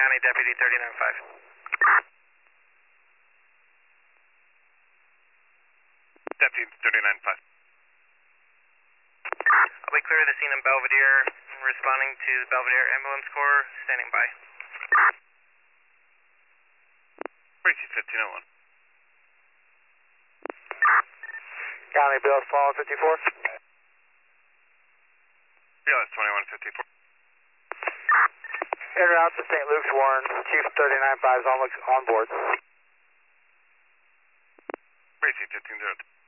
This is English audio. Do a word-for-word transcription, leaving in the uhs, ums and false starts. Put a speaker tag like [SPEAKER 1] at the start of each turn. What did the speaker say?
[SPEAKER 1] County, Deputy thirty-nine five.
[SPEAKER 2] Deputy thirty-nine five.
[SPEAKER 1] I'll be clear of the scene in Belvedere, responding to the Belvedere Ambulance Corps, standing by.
[SPEAKER 2] Tracy fifteen oh one.
[SPEAKER 3] County Bill Fall fifty-four.
[SPEAKER 2] B L S twenty-one fifty-four.
[SPEAKER 3] En route to Saint Luke's Warren, Chief thirty-nine five is on, on board.
[SPEAKER 2] Tracy fifteen oh two.